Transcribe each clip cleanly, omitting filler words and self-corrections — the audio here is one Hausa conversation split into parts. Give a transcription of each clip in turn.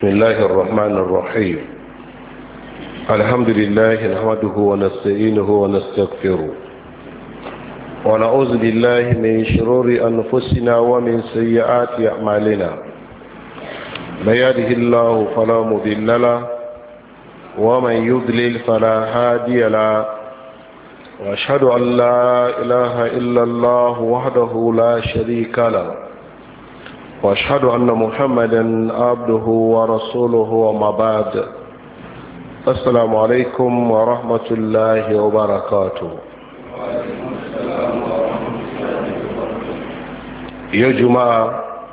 بسم الله الرحمن الرحيم. الحمد لله نحمده ونستعينه ونستغفره ونعوذ بالله من شرور أنفسنا ومن سيئات أعمالنا. من يهده الله فلا مضل له ومن يضلل فلا هادي له، وأشهد أن لا إله إلا الله وحده لا شريك له، وأشهد أن محمدا عبده ورسوله، وما بعد. السلام عليكم ورحمة الله وبركاته. يا جماعة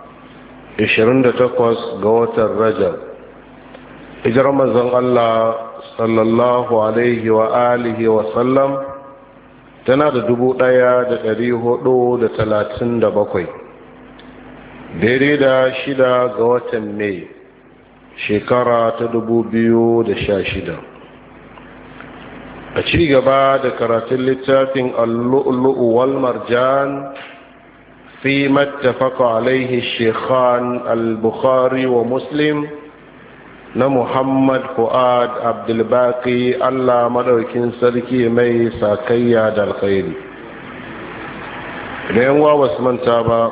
28 ga watan Rajab hijirar manzon Allah sallallahu alaihi wa alihi wa sallam tana da 1437, daidai da 6 ga watan Mai shekara ta 2016. a ci gaba da karatun littafin al-lu'lu'u wal marjan fi mattafaqa alaihi shaykhan al-bukhari wa muslim na Muhammad Fuad Abdulbaqi, Allah madaukin sarki mai sakayya da alkhairi. idan yawa basu manta ba,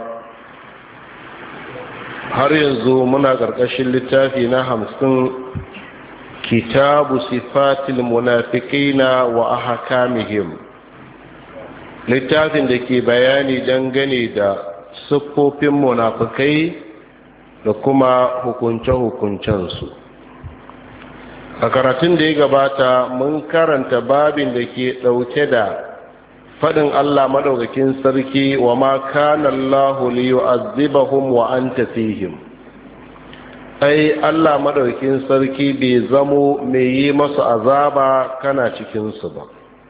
har yanzu muna ƙarƙashin littafi na 50, kitabu sifatil munafiqina wa ahkamihim, littafin da ke bayani dangane da siffofin munafikai da kuma hukunce-hukuncensu. a karatun da ya gabata mun karanta babin da ke ɗauke da faɗin Allah madaukakin sarki, wa ma kana Allahu liyu'azzibahum wa anta fihim. ai Allah madaukakin sarki bai zamo mai yi masu azaba kana cikin su ba.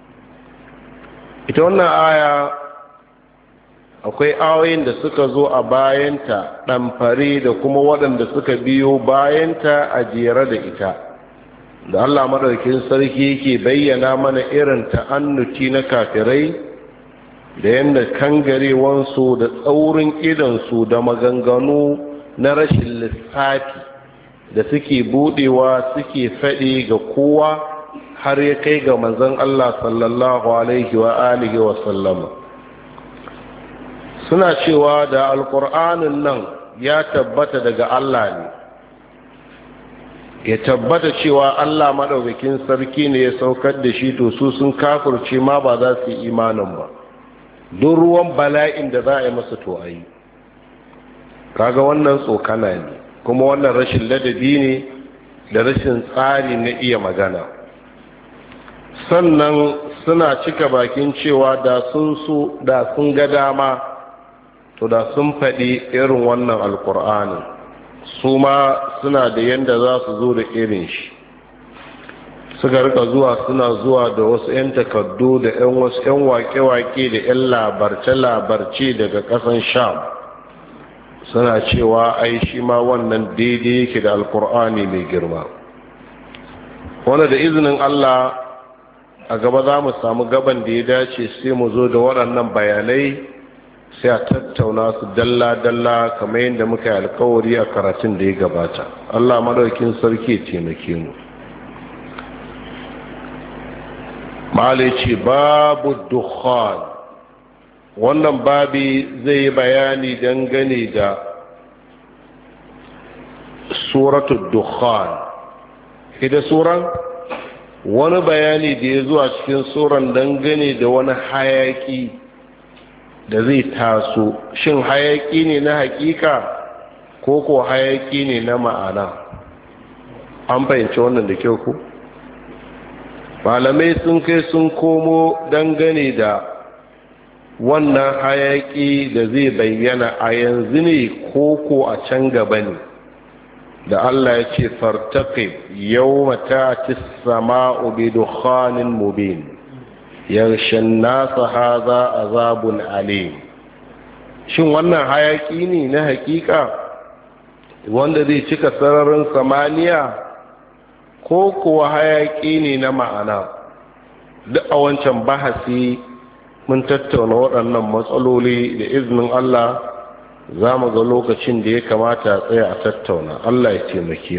ita wannan aya akwai ayoyin da suka zo a bayanta ɗamfare da kuma waɗanda suka biyo bayanta a jere da ita, da Allah madaukakin sarki yake bayyana mana irin ta'annuti na kafirai da yadda kangarewansu da tsaurin idansu da maganganu na rashin lissafi da suke budewa suke faɗi ga kowa, har ya kai ga manzon Allah sallallahu alaihi wa alihi wa sallama. Suna cewa da alƙur'anin nan ya tabbata daga Allah ne, ya tabbata cewa Allah maɗaukakin sarki ne ya saukar da shi, to su sun kafirce ma ba za su yi imanin ba. don ruwan bala'in da za a yi masa to a yi. kaga wannan tsokana ne, kuma wannan rashin ladabi ne da rashin tsari na iya magana. sannan suna cika bakin cewa da sun ga dama to da sun faɗi irin wannan alkur'ani, su ma suna da yadda za su zo da irin shi. suka rika suna zuwa da wasu 'yan takardu da wasu 'yan wake-wake da 'yan labarce-labarce daga ƙasan sham, suna cewa ai shi ma wannan daidai yake da alkur'ani mai girma. wanda da izinin Allah a gaba za mu samu gaban da ya dace sai mu zo da waɗannan bayanai, sai a tattauna su dalla-dalla kamar yadda muka yi alkawari a karatun da ya gabata. Allah madaukin sarki ya taimake mu. malici babu dukhan, wannan babi zai yi bayani dangane da suratul dukhan. ita suran wani bayani da ya zuwa cikin suran dangane da wani hayaki da zai taso. shin hayaki ne na hakika ko ko hayaki ne na ma'ana? an fahimci wannan da kyau ku? malamai sun kai sun komo dangane da wannan hayaki da zai bayyana a yanzu ne ko a can gaba ne, da Allah ya ce fartaqib yawma ta'ti as-sama'u bi dukhanin mubin yaghsha an-nasa hadha azabun alim. shin wannan hayaki ne na hakika wanda zai cika sararin samaniya ko kuwa hayaki ne na ma'ana? duk a wancan bahasi mun tattauna waɗannan matsaloli. da izinin Allah za mu ga lokacin da ya kamata a tsaya a tattauna. Allah ya taimake